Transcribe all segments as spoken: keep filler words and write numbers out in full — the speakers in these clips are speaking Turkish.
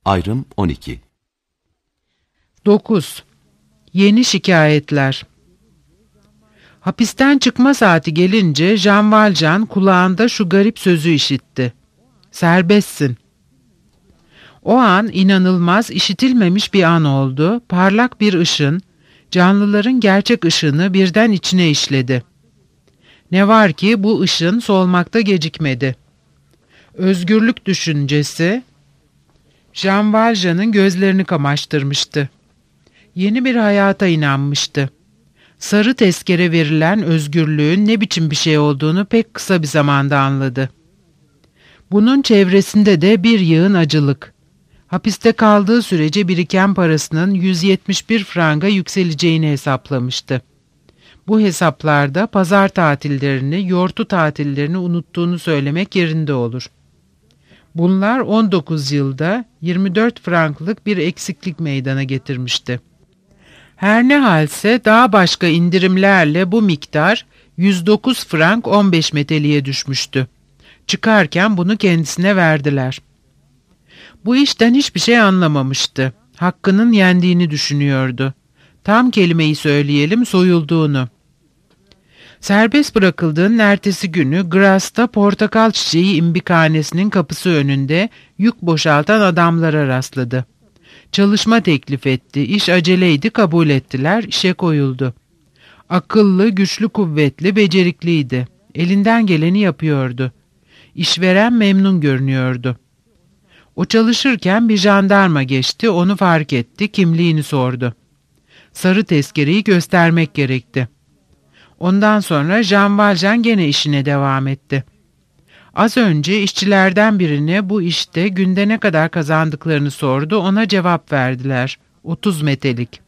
Ayrım on iki. dokuz. Yeni şikayetler. Hapisten çıkma saati gelince Jean Valjean kulağında şu garip sözü işitti. Serbestsin. O an inanılmaz, işitilmemiş bir an oldu. Parlak bir ışın, canlıların gerçek ışını birden içine işledi. Ne var ki bu ışın solmakta gecikmedi. Özgürlük düşüncesi Jean Valjean'ın gözlerini kamaştırmıştı. Yeni bir hayata inanmıştı. Sarı tezkere verilen özgürlüğün ne biçim bir şey olduğunu pek kısa bir zamanda anladı. Bunun çevresinde de bir yığın acılık. Hapiste kaldığı sürece biriken parasının yüz yetmiş bir franga yükseleceğini hesaplamıştı. Bu hesaplarda pazar tatillerini, yortu tatillerini unuttuğunu söylemek yerinde olur. Bunlar on dokuz yılda yirmi dört franklık bir eksiklik meydana getirmişti. Her ne halse daha başka indirimlerle bu miktar yüz dokuz frank on beş meteliğe düşmüştü. Çıkarken bunu kendisine verdiler. Bu işten hiçbir şey anlamamıştı. Hakkının yendiğini düşünüyordu. Tam kelimeyi söyleyelim, soyulduğunu. Serbest bırakıldığının ertesi günü Grass'ta portakal çiçeği imbikhanesinin kapısı önünde yük boşaltan adamlara rastladı. Çalışma teklif etti. İş aceleydi, kabul ettiler, işe koyuldu. Akıllı, güçlü, kuvvetli, becerikliydi. Elinden geleni yapıyordu. İşveren memnun görünüyordu. O çalışırken bir jandarma geçti, onu fark etti, kimliğini sordu. Sarı tezkereyi göstermek gerekti. Ondan sonra Jean Valjean gene işine devam etti. Az önce işçilerden birine bu işte günde ne kadar kazandıklarını sordu, ona cevap verdiler. otuz metelik.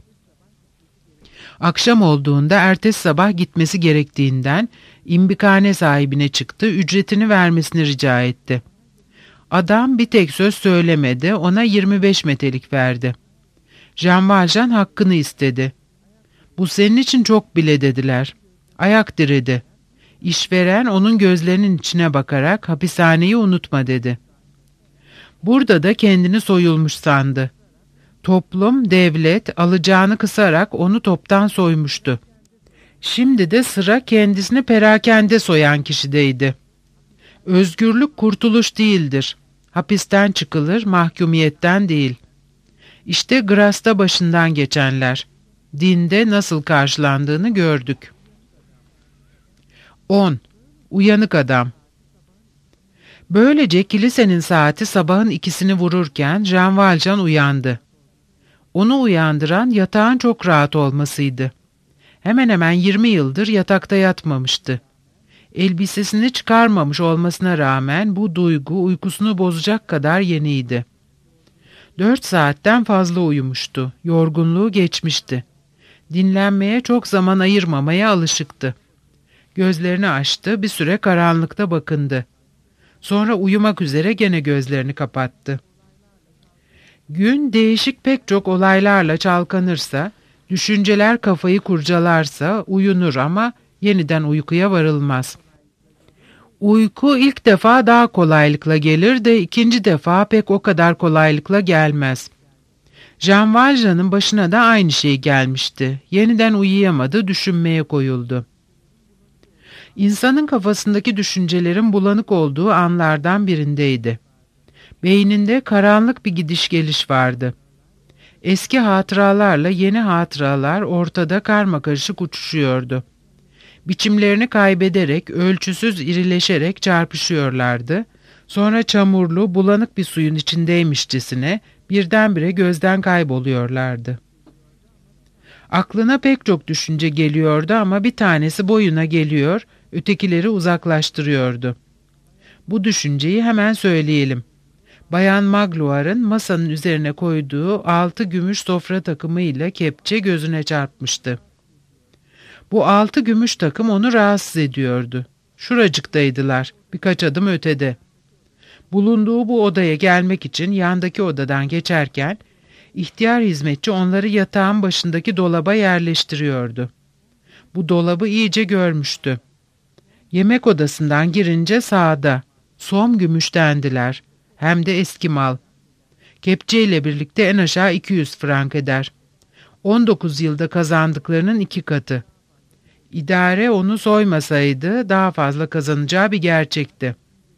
Akşam olduğunda ertesi sabah gitmesi gerektiğinden imbikhane sahibine çıktı, ücretini vermesini rica etti. Adam bir tek söz söylemedi, ona yirmi beş metelik verdi. Jean Valjean hakkını istedi. Bu senin için çok bile dediler. Ayak diredi. İşveren onun gözlerinin içine bakarak hapishaneyi unutma dedi. Burada da kendini soyulmuş sandı. Toplum, devlet alacağını kısarak onu toptan soymuştu. Şimdi de sıra kendisini perakende soyan kişideydi. Özgürlük kurtuluş değildir. Hapisten çıkılır, mahkumiyetten değil. İşte Grass'ta başından geçenler. Dinde nasıl karşılandığını gördük. on. Uyanık adam. Böylece kilisenin saati sabahın ikisini vururken Jean Valjean uyandı. Onu uyandıran yatağın çok rahat olmasıydı. Hemen hemen yirmi yıldır yatakta yatmamıştı. Elbisesini çıkarmamış olmasına rağmen bu duygu uykusunu bozacak kadar yeniydi. Dört saatten fazla uyumuştu. Yorgunluğu geçmişti. Dinlenmeye çok zaman ayırmamaya alışıktı. Gözlerini açtı, bir süre karanlıkta bakındı. Sonra uyumak üzere gene gözlerini kapattı. Gün değişik pek çok olaylarla çalkanırsa, düşünceler kafayı kurcalarsa uyunur ama yeniden uykuya varılmaz. Uyku ilk defa daha kolaylıkla gelir de ikinci defa pek o kadar kolaylıkla gelmez. Jean Valjean'ın başına da aynı şey gelmişti. Yeniden uyuyamadı, düşünmeye koyuldu. İnsanın kafasındaki düşüncelerin bulanık olduğu anlardan birindeydi. Beyninde karanlık bir gidiş geliş vardı. Eski hatıralarla yeni hatıralar ortada karmakarışık uçuşuyordu. Biçimlerini kaybederek, ölçüsüz irileşerek çarpışıyorlardı. Sonra çamurlu, bulanık bir suyun içindeymişçesine birdenbire gözden kayboluyorlardı. Aklına pek çok düşünce geliyordu ama bir tanesi boyuna geliyor, ötekileri uzaklaştırıyordu. Bu düşünceyi hemen söyleyelim. Bayan Magloire'ın masanın üzerine koyduğu altı gümüş sofra takımıyla kepçe gözüne çarpmıştı. Bu altı gümüş takım onu rahatsız ediyordu. Şuracıktaydılar, birkaç adım ötede. Bulunduğu bu odaya gelmek için yandaki odadan geçerken, ihtiyar hizmetçi onları yatağın başındaki dolaba yerleştiriyordu. Bu dolabı iyice görmüştü. Yemek odasından girince sağda, som gümüştendiler, hem de eski mal. Kepçe ile birlikte en aşağı iki yüz frank eder. on dokuz yılda kazandıklarının iki katı. İdare onu soymasaydı daha fazla kazanacağı bir gerçekti.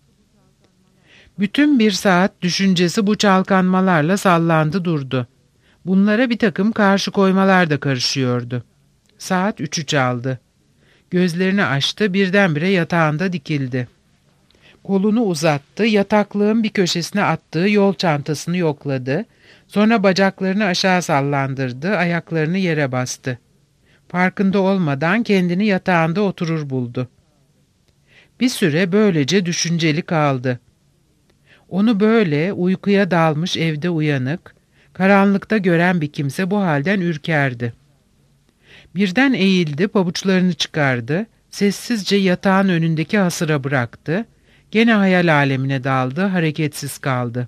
Bütün bir saat düşüncesi bu çalkanmalarla sallandı durdu. Bunlara bir takım karşı koymalar da karışıyordu. Saat üçü çaldı. Gözlerini açtı, birdenbire yatağında dikildi. Kolunu uzattı, yataklığın bir köşesine attığı yol çantasını yokladı. Sonra bacaklarını aşağı sallandırdı, ayaklarını yere bastı. Farkında olmadan kendini yatağında oturur buldu. Bir süre böylece düşünceli kaldı. Onu böyle uykuya dalmış evde uyanık, karanlıkta gören bir kimse bu halden ürkerdi. Birden eğildi, pabuçlarını çıkardı, sessizce yatağın önündeki hasıra bıraktı, gene hayal alemine daldı, hareketsiz kaldı.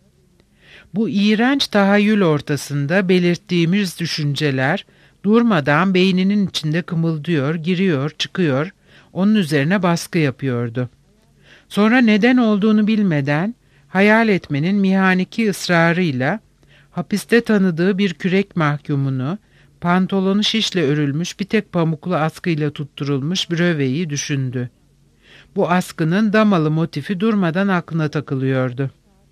Bu iğrenç tahayyül ortasında belirttiğimiz düşünceler durmadan beyninin içinde kımıldıyor, giriyor, çıkıyor, onun üzerine baskı yapıyordu. Sonra neden olduğunu bilmeden hayal etmenin mihaniki ısrarıyla hapiste tanıdığı bir kürek mahkumunu, pantolonu şişle örülmüş bir tek pamuklu askıyla tutturulmuş bröveyi düşündü. Bu askının damalı motifi durmadan aklına takılıyordu.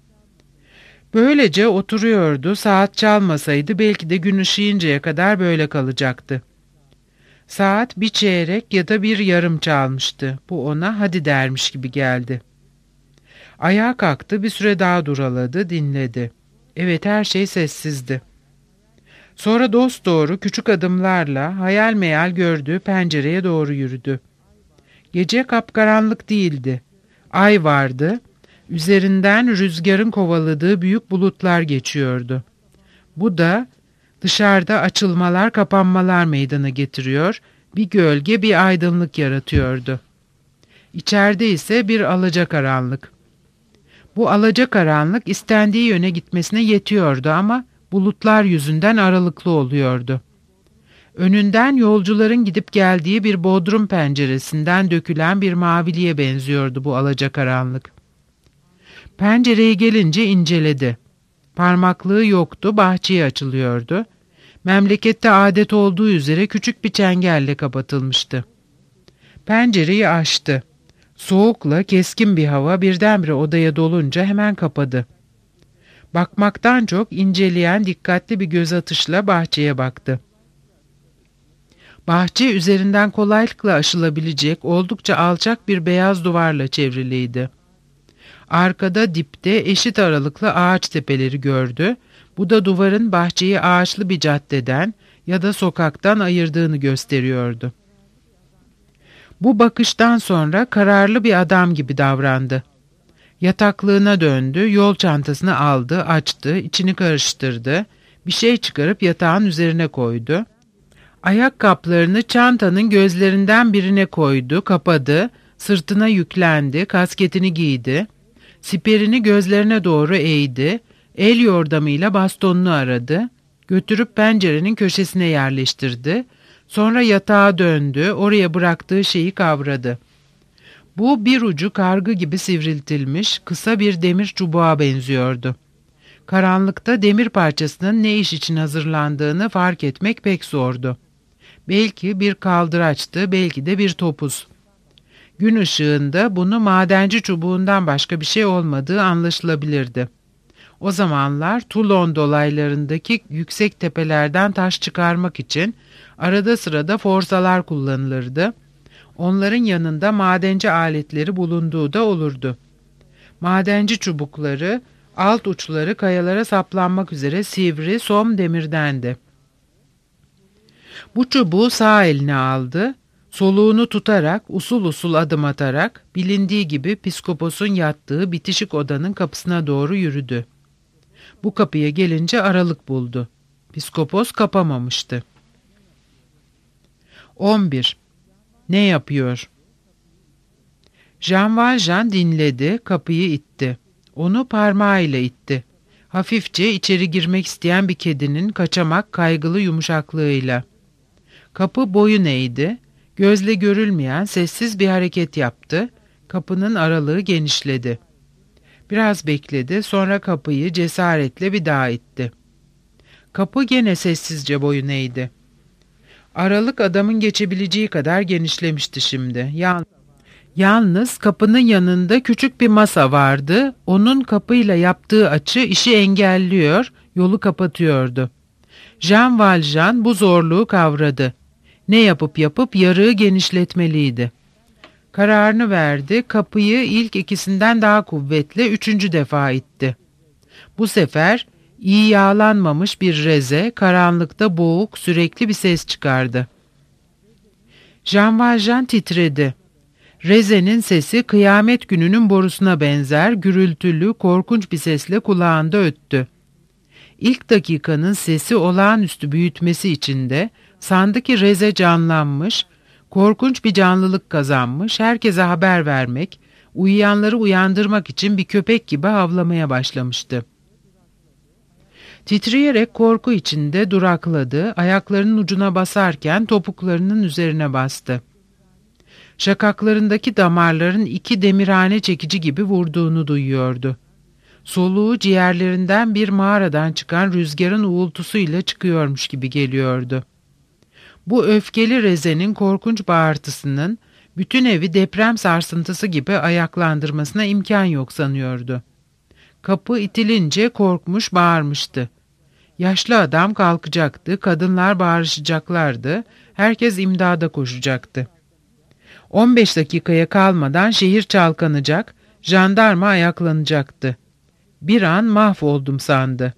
Böylece oturuyordu, saat çalmasaydı belki de gün ışıyıncaya kadar böyle kalacaktı. Saat bir çeyrek ya da bir yarım çalmıştı. Bu ona hadi dermiş gibi geldi. Ayağa kalktı, bir süre daha duraladı, dinledi. Evet, her şey sessizdi. Sonra dosdoğru küçük adımlarla hayal meyal gördüğü pencereye doğru yürüdü. Gece kapkaranlık değildi. Ay vardı. Üzerinden rüzgarın kovaladığı büyük bulutlar geçiyordu. Bu da dışarıda açılmalar kapanmalar meydana getiriyor, bir gölge bir aydınlık yaratıyordu. İçeride ise bir alacakaranlık. Bu alacakaranlık istendiği yöne gitmesine yetiyordu ama bulutlar yüzünden aralıklı oluyordu. Önünden yolcuların gidip geldiği bir bodrum penceresinden dökülen bir maviliğe benziyordu bu alacakaranlık. Pencereye gelince inceledi. Parmaklığı yoktu, bahçeye açılıyordu. Memlekette adet olduğu üzere küçük bir çengelle kapatılmıştı. Pencereyi açtı. Soğukla keskin bir hava birdenbire odaya dolunca hemen kapadı. Bakmaktan çok inceleyen dikkatli bir göz atışla bahçeye baktı. Bahçe üzerinden kolaylıkla aşılabilecek oldukça alçak bir beyaz duvarla çevriliydi. Arkada dipte eşit aralıklı ağaç tepeleri gördü. Bu da duvarın bahçeyi ağaçlı bir caddeden ya da sokaktan ayırdığını gösteriyordu. Bu bakıştan sonra kararlı bir adam gibi davrandı. Yataklığına döndü, yol çantasını aldı, açtı, içini karıştırdı, bir şey çıkarıp yatağın üzerine koydu. Ayakkabılarını çantanın gözlerinden birine koydu, kapadı, sırtına yüklendi, kasketini giydi, siperini gözlerine doğru eğdi, el yordamıyla bastonunu aradı, götürüp pencerenin köşesine yerleştirdi, sonra yatağa döndü, oraya bıraktığı şeyi kavradı. Bu bir ucu kargı gibi sivriltilmiş, kısa bir demir çubuğa benziyordu. Karanlıkta demir parçasının ne iş için hazırlandığını fark etmek pek zordu. Belki bir kaldıraçtı, belki de bir topuz. Gün ışığında bunu madenci çubuğundan başka bir şey olmadığı anlaşılabilirdi. O zamanlar Toulon dolaylarındaki yüksek tepelerden taş çıkarmak için arada sırada forzalar kullanılırdı. Onların yanında madenci aletleri bulunduğu da olurdu. Madenci çubukları, alt uçları kayalara saplanmak üzere sivri, som demirdendi. Bu çubuğu sağ eline aldı, soluğunu tutarak, usul usul adım atarak, bilindiği gibi piskoposun yattığı bitişik odanın kapısına doğru yürüdü. Bu kapıya gelince aralık buldu. Piskopos kapamamıştı. on bir. Ne yapıyor? Jean Valjean dinledi, kapıyı itti. Onu parmağıyla itti. Hafifçe içeri girmek isteyen bir kedinin kaçamak kaygılı yumuşaklığıyla. Kapı boyun eğdi, gözle görülmeyen sessiz bir hareket yaptı, kapının aralığı genişledi. Biraz bekledi, sonra kapıyı cesaretle bir daha itti. Kapı gene sessizce boyun eğdi. Aralık adamın geçebileceği kadar genişlemişti şimdi. Yal Yalnız kapının yanında küçük bir masa vardı. Onun kapıyla yaptığı açı işi engelliyor, yolu kapatıyordu. Jean Valjean bu zorluğu kavradı. Ne yapıp yapıp yarığı genişletmeliydi. Kararını verdi, kapıyı ilk ikisinden daha kuvvetli üçüncü defa itti. Bu sefer iyi yağlanmamış bir reze karanlıkta boğuk sürekli bir ses çıkardı. Jean Valjean titredi. Rezenin sesi kıyamet gününün borusuna benzer, gürültülü, korkunç bir sesle kulağında öttü. İlk dakikanın sesi olağanüstü büyütmesi içinde sandı ki reze canlanmış, korkunç bir canlılık kazanmış, herkese haber vermek, uyuyanları uyandırmak için bir köpek gibi havlamaya başlamıştı. Titreyerek korku içinde durakladı, ayaklarının ucuna basarken topuklarının üzerine bastı. Şakaklarındaki damarların iki demirhane çekici gibi vurduğunu duyuyordu. Soluğu ciğerlerinden bir mağaradan çıkan rüzgarın uğultusuyla çıkıyormuş gibi geliyordu. Bu öfkeli rezenin korkunç bağırtısının bütün evi deprem sarsıntısı gibi ayaklandırmasına imkan yok sanıyordu. Kapı itilince korkmuş bağırmıştı. Yaşlı adam kalkacaktı, kadınlar bağırışacaklardı, herkes imdada koşacaktı. on beş dakikaya kalmadan şehir çalkanacak, jandarma ayaklanacaktı. Bir an mahvoldum sandı.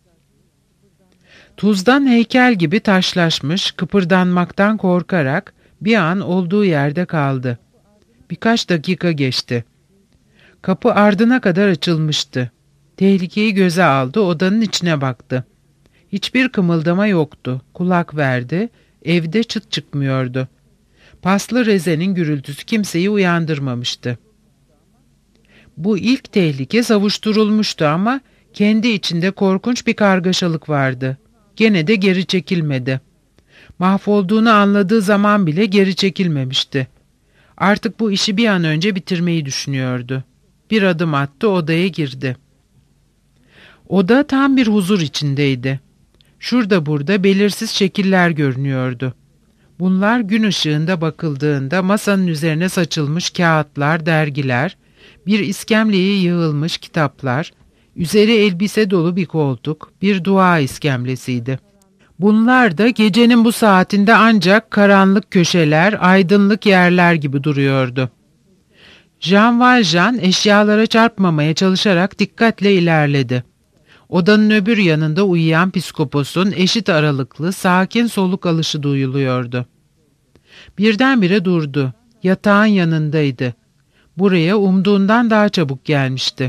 Tuzdan heykel gibi taşlaşmış, kıpırdanmaktan korkarak bir an olduğu yerde kaldı. Birkaç dakika geçti. Kapı ardına kadar açılmıştı. Tehlikeyi göze aldı, odanın içine baktı. Hiçbir kımıldama yoktu. Kulak verdi, evde çıt çıkmıyordu. Paslı rezenin gürültüsü kimseyi uyandırmamıştı. Bu ilk tehlike savuşturulmuştu ama kendi içinde korkunç bir kargaşalık vardı. Gene de geri çekilmedi. Mahvolduğunu anladığı zaman bile geri çekilmemişti. Artık bu işi bir an önce bitirmeyi düşünüyordu. Bir adım attı, odaya girdi. Oda tam bir huzur içindeydi. Şurada burada belirsiz şekiller görünüyordu. Bunlar gün ışığında bakıldığında masanın üzerine saçılmış kağıtlar, dergiler, bir iskemleye yığılmış kitaplar, üzeri elbise dolu bir koltuk, bir dua iskemlesiydi. Bunlar da gecenin bu saatinde ancak karanlık köşeler, aydınlık yerler gibi duruyordu. Jean Valjean eşyalara çarpmamaya çalışarak dikkatle ilerledi. Odanın öbür yanında uyuyan psikoposun eşit aralıklı, sakin soluk alışı duyuluyordu. Birdenbire durdu. Yatağın yanındaydı. Buraya umduğundan daha çabuk gelmişti.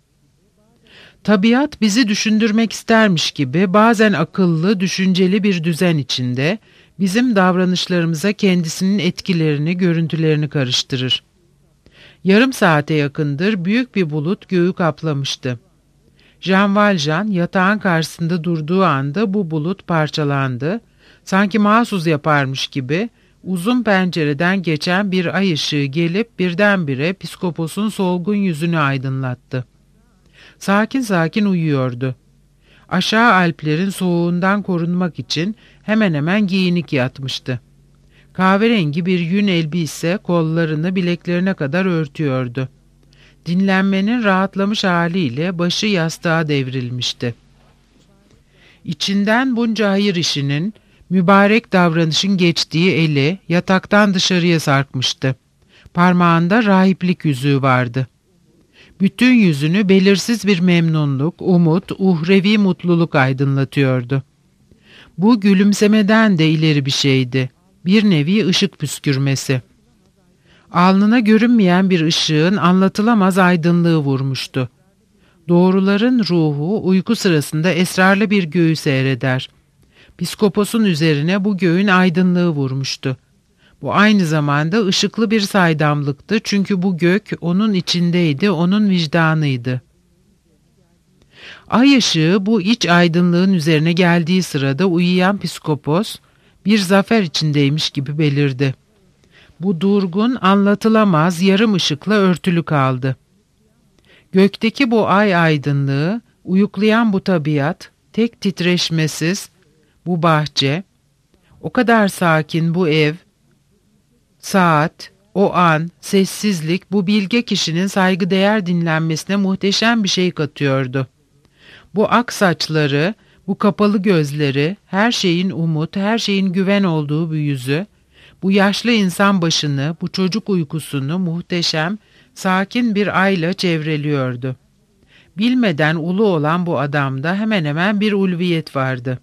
Tabiat bizi düşündürmek istermiş gibi bazen akıllı, düşünceli bir düzen içinde bizim davranışlarımıza kendisinin etkilerini, görüntülerini karıştırır. Yarım saate yakındır büyük bir bulut göğü kaplamıştı. Jean Valjean yatağın karşısında durduğu anda bu bulut parçalandı. Sanki mahsus yaparmış gibi uzun pencereden geçen bir ay ışığı gelip birdenbire psikoposun solgun yüzünü aydınlattı. Sakin sakin uyuyordu. Aşağı Alplerin soğuğundan korunmak için hemen hemen giyinik yatmıştı. Kahverengi bir yün elbise kollarını bileklerine kadar örtüyordu. Dinlenmenin rahatlamış haliyle başı yastığa devrilmişti. İçinden bunca hayır işinin, mübarek davranışın geçtiği eli yataktan dışarıya sarkmıştı. Parmağında rahiplik yüzüğü vardı. Bütün yüzünü belirsiz bir memnunluk, umut, uhrevi mutluluk aydınlatıyordu. Bu gülümsemeden de ileri bir şeydi. Bir nevi ışık püskürmesi. Alnına görünmeyen bir ışığın anlatılamaz aydınlığı vurmuştu. Doğruların ruhu uyku sırasında esrarlı bir göğü seyreder. Psikoposun üzerine bu göğün aydınlığı vurmuştu. Bu aynı zamanda ışıklı bir saydamlıktı çünkü bu gök onun içindeydi, onun vicdanıydı. Ay ışığı bu iç aydınlığın üzerine geldiği sırada uyuyan psikopos bir zafer içindeymiş gibi belirdi. Bu durgun, anlatılamaz yarım ışıkla örtülü kaldı. Gökteki bu ay aydınlığı, uyuklayan bu tabiat, tek titreşmesiz bu bahçe, o kadar sakin bu ev, saat, o an, sessizlik bu bilge kişinin saygıdeğer dinlenmesine muhteşem bir şey katıyordu. Bu ak saçları, bu kapalı gözleri, her şeyin umut, her şeyin güven olduğu bu yüzü, bu yaşlı insan başını, bu çocuk uykusunu muhteşem, sakin bir ayla çevreliyordu. Bilmeden ulu olan bu adamda hemen hemen bir ulviyet vardı.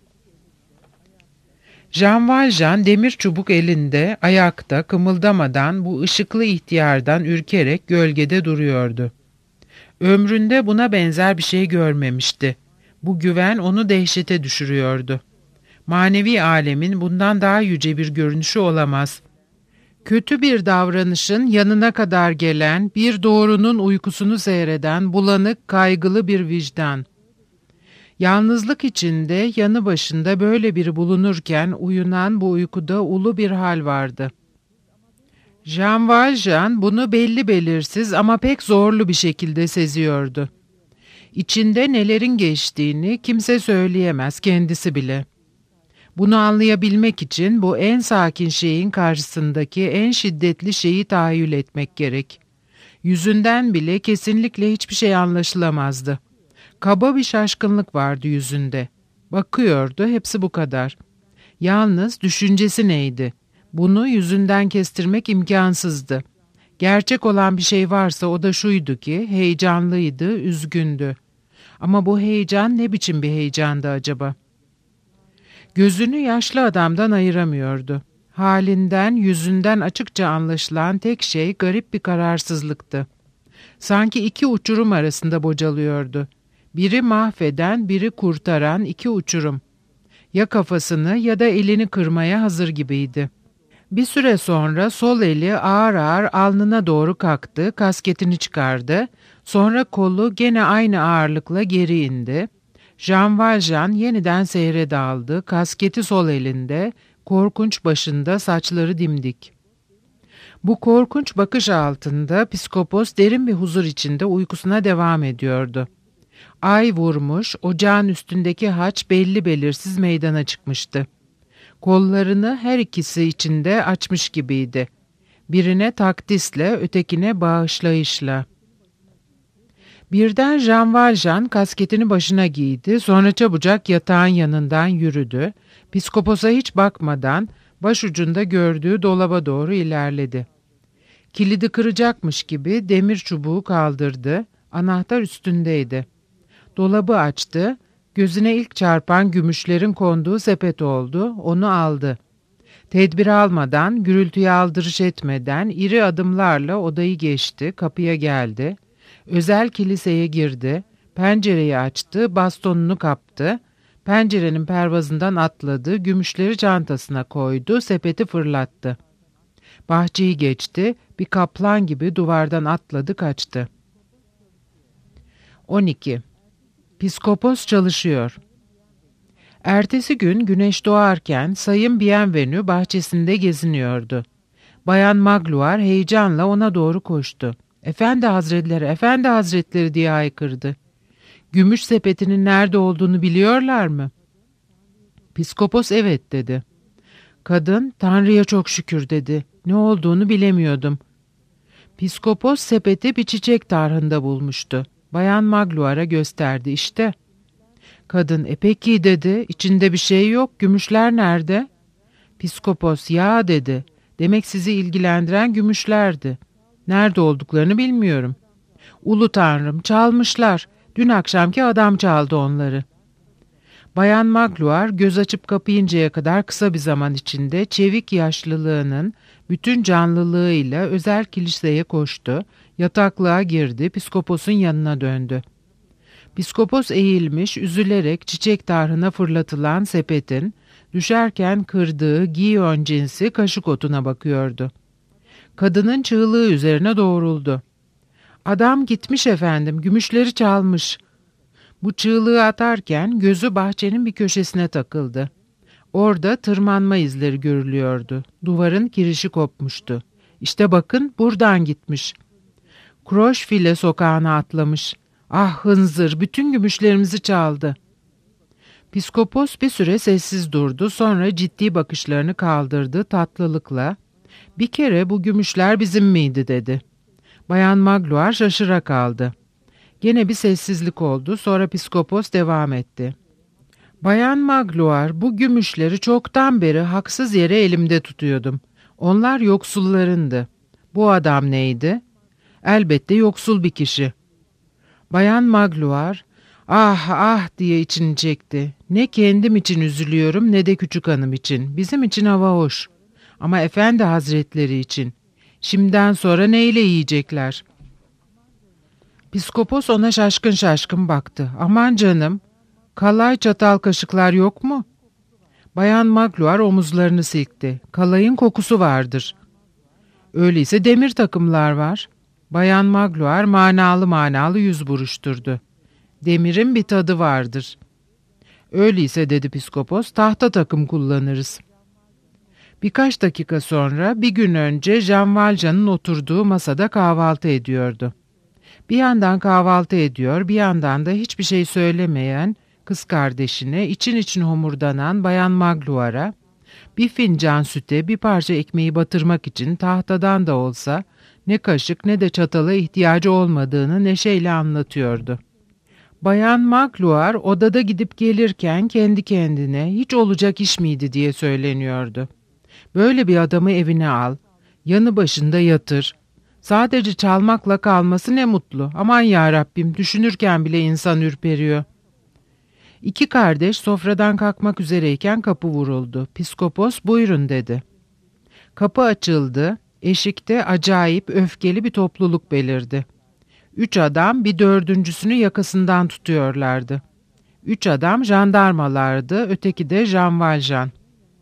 Jean Valjean demir çubuk elinde, ayakta, kımıldamadan bu ışıklı ihtiyardan ürkerek gölgede duruyordu. Ömründe buna benzer bir şey görmemişti. Bu güven onu dehşete düşürüyordu. Manevi alemin bundan daha yüce bir görünüşü olamaz. Kötü bir davranışın yanına kadar gelen, bir doğrunun uykusunu seyreden, bulanık, kaygılı bir vicdan. Yalnızlık içinde, yanı başında böyle biri bulunurken uyunan bu uykuda ulu bir hal vardı. Jean Valjean bunu belli belirsiz ama pek zorlu bir şekilde seziyordu. İçinde nelerin geçtiğini kimse söyleyemez, kendisi bile. Bunu anlayabilmek için bu en sakin şeyin karşısındaki en şiddetli şeyi tahayyül etmek gerek. Yüzünden bile kesinlikle hiçbir şey anlaşılamazdı. Kaba bir şaşkınlık vardı yüzünde. Bakıyordu, hepsi bu kadar. Yalnız düşüncesi neydi? Bunu yüzünden kestirmek imkansızdı. Gerçek olan bir şey varsa o da şuydu ki heyecanlıydı, üzgündü. Ama bu heyecan ne biçim bir heyecandı acaba? Gözünü yaşlı adamdan ayıramıyordu. Halinden, yüzünden açıkça anlaşılan tek şey garip bir kararsızlıktı. Sanki iki uçurum arasında bocalıyordu. Biri mahveden, biri kurtaran iki uçurum. Ya kafasını ya da elini kırmaya hazır gibiydi. Bir süre sonra sol eli ağır ağır alnına doğru kalktı, kasketini çıkardı. Sonra kolu gene aynı ağırlıkla geri indi. Jean Valjean yeniden seyre daldı, kasketi sol elinde, korkunç başında, saçları dimdik. Bu korkunç bakış altında psikopos derin bir huzur içinde uykusuna devam ediyordu. Ay vurmuş, ocağın üstündeki haç belli belirsiz meydana çıkmıştı. Kollarını her ikisi içinde açmış gibiydi. Birine takdisle, ötekine bağışlayışla. Birden Jean Valjean kasketini başına giydi, sonra çabucak yatağın yanından yürüdü. Psikoposa hiç bakmadan başucunda gördüğü dolaba doğru ilerledi. Kilidi kıracakmış gibi demir çubuğu kaldırdı, anahtar üstündeydi. Dolabı açtı, gözüne ilk çarpan gümüşlerin konduğu sepet oldu, onu aldı. Tedbir almadan, gürültüye aldırış etmeden iri adımlarla odayı geçti, kapıya geldi. Özel kiliseye girdi, pencereyi açtı, bastonunu kaptı, pencerenin pervazından atladı, gümüşleri çantasına koydu, sepeti fırlattı. Bahçeyi geçti, bir kaplan gibi duvardan atladı, kaçtı. on iki. Psikopos çalışıyor. Ertesi gün güneş doğarken Sayın Bienvenu bahçesinde geziniyordu. Bayan Magloire heyecanla ona doğru koştu. "Efendi hazretleri, efendi hazretleri!" diye haykırdı. "Gümüş sepetinin nerede olduğunu biliyorlar mı?" Psikopos evet dedi. Kadın, "Tanrı'ya çok şükür" dedi. "Ne olduğunu bilemiyordum." Psikopos sepeti bir çiçek tarhında bulmuştu. Bayan Magloire'a gösterdi. "İşte." Kadın, "E peki" dedi. "İçinde bir şey yok. Gümüşler nerede?" Psikopos, "Ya" dedi. "Demek sizi ilgilendiren gümüşlerdi. Nerede olduklarını bilmiyorum." "Ulu Tanrım, çalmışlar. Dün akşamki adam çaldı onları." Bayan Magloire göz açıp kapayıncaya kadar kısa bir zaman içinde çevik yaşlılığının bütün canlılığıyla özel kiliseye koştu, yataklığa girdi, psikoposun yanına döndü. Psikopos eğilmiş, üzülerek çiçek tarhına fırlatılan sepetin, düşerken kırdığı giyon cinsi kaşık otuna bakıyordu. Kadının çığlığı üzerine doğruldu. "Adam gitmiş efendim, gümüşleri çalmış." Bu çığlığı atarken gözü bahçenin bir köşesine takıldı. Orada tırmanma izleri görülüyordu. Duvarın kirişi kopmuştu. "İşte bakın, buradan gitmiş." Kroşfile sokağına atlamış. Ah hınzır, bütün gümüşlerimizi çaldı. Piskopos bir süre sessiz durdu, sonra ciddi bakışlarını kaldırdı tatlılıkla. Bir kere bu gümüşler bizim miydi dedi. Bayan Magloire şaşıra kaldı. Gene bir sessizlik oldu, sonra Piskopos devam etti. Bayan Magloire, bu gümüşleri çoktan beri haksız yere elimde tutuyordum. Onlar yoksullarındı. Bu adam neydi? Elbette yoksul bir kişi. Bayan Magloire, ah ah diye içini çekti. Ne kendim için üzülüyorum ne de küçük hanım için. Bizim için hava hoş. Ama efendi hazretleri için. Şimdiden sonra neyle yiyecekler? Piskopos ona şaşkın şaşkın baktı. Aman canım, kalay çatal kaşıklar yok mu? Bayan Magloire omuzlarını silkti. Kalayın kokusu vardır. Öyleyse demir takımlar var. Bayan Magloire manalı manalı yüz buruşturdu. Demirin bir tadı vardır. Öyleyse dedi Piskopos, tahta takım kullanırız. Birkaç dakika sonra bir gün önce Jean Valjean'ın oturduğu masada kahvaltı ediyordu. Bir yandan kahvaltı ediyor, bir yandan da hiçbir şey söylemeyen kız kardeşine, için için homurdanan Bayan Magloire'a bir fincan süte, bir parça ekmeği batırmak için tahtadan da olsa ne kaşık ne de çatala ihtiyacı olmadığını neşeyle anlatıyordu. Bayan Magloire odada gidip gelirken kendi kendine hiç olacak iş miydi diye söyleniyordu. Böyle bir adamı evine al, yanı başında yatır. Sadece çalmakla kalması ne mutlu. Aman yarabbim, düşünürken bile insan ürperiyor. İki kardeş sofradan kalkmak üzereyken kapı vuruldu. Piskopos buyurun dedi. Kapı açıldı. Eşikte acayip öfkeli bir topluluk belirdi. Üç adam bir dördüncüsünü yakasından tutuyorlardı. Üç adam jandarmalardı, öteki de Jean Valjean.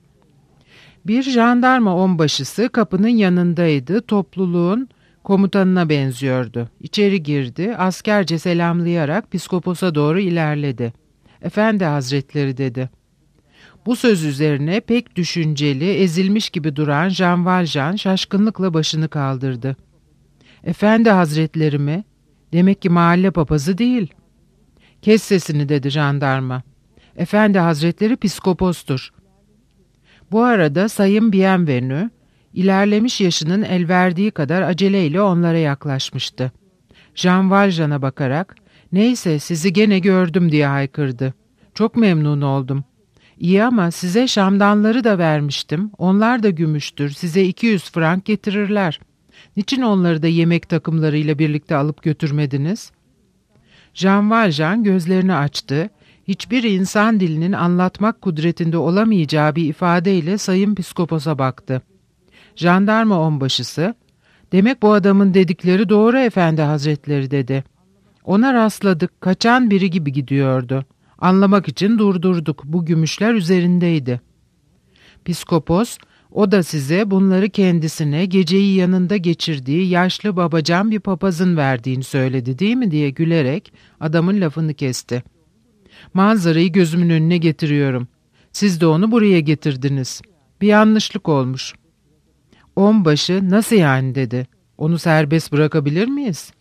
Bir jandarma onbaşısı kapının yanındaydı, topluluğun komutanına benziyordu. İçeri girdi, askerce selamlayarak Piskopos'a doğru ilerledi. Efendi hazretleri dedi. Bu söz üzerine pek düşünceli, ezilmiş gibi duran Jean Valjean şaşkınlıkla başını kaldırdı. Efendi hazretleri mi? Demek ki mahalle papazı değil. Kes sesini dedi jandarma. Efendi hazretleri Piskopos'tur. Bu arada Sayın Bienvenu, ilerlemiş yaşının el verdiği kadar aceleyle onlara yaklaşmıştı. Jean Valjean'a bakarak, neyse sizi gene gördüm diye haykırdı. Çok memnun oldum. İyi ama size şamdanları da vermiştim. Onlar da gümüştür. Size iki yüz frank getirirler. Niçin onları da yemek takımlarıyla birlikte alıp götürmediniz? Jean Valjean gözlerini açtı. Hiçbir insan dilinin anlatmak kudretinde olamayacağı bir ifadeyle Sayın Piskopos'a baktı. Jandarma onbaşısı, demek bu adamın dedikleri doğru efendi hazretleri dedi. Ona rastladık, kaçan biri gibi gidiyordu. Anlamak için durdurduk, bu gümüşler üzerindeydi. Piskopos, o da size bunları kendisine geceyi yanında geçirdiği yaşlı babacan bir papazın verdiğini söyledi değil mi diye gülerek adamın lafını kesti. Manzarayı gözümün önüne getiriyorum. Siz de onu buraya getirdiniz. Bir yanlışlık olmuş. Onbaşı nasıl yani dedi. Onu serbest bırakabilir miyiz?